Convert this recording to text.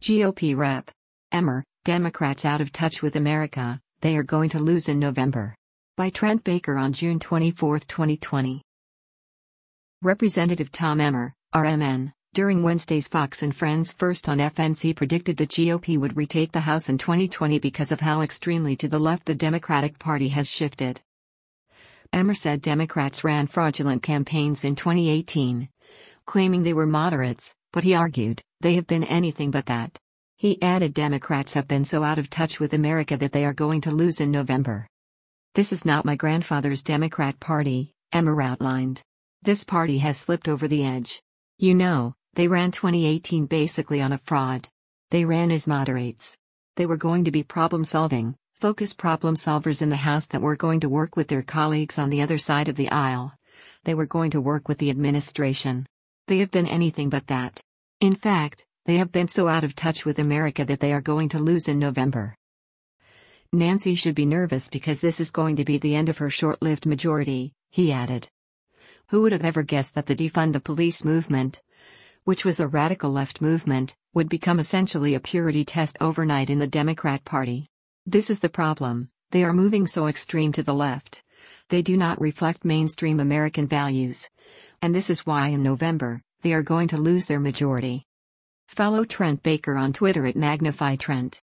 GOP Rep. Emmer, Democrats out of touch with America, they are going to lose in November. By Trent Baker on June 24, 2020. Representative Tom Emmer, RMN, during Wednesday's Fox and Friends First on FNC predicted the GOP would retake the House in 2020 because of how extremely to the left the Democratic Party has shifted. Emmer said Democrats ran fraudulent campaigns in 2018, claiming they were moderates, but he argued, they have been anything but that. He added Democrats have been so out of touch with America that they are going to lose in November. This is not my grandfather's Democrat Party, Emmer outlined. This party has slipped over the edge. You know, they ran 2018 basically on a fraud. They ran as moderates. They were going to be problem-solving, focused problem solvers in the House that were going to work with their colleagues on the other side of the aisle. They were going to work with the administration. They have been anything but that. In fact, they have been so out of touch with America that they are going to lose in November. Nancy should be nervous because this is going to be the end of her short-lived majority, he added. Who would have ever guessed that the Defund the Police movement, which was a radical left movement, would become essentially a purity test overnight in the Democrat Party? This is the problem, they are moving so extreme to the left. They do not reflect mainstream American values. And this is why in November, they are going to lose their majority. Follow Trent Baker on Twitter at MagnifyTrent.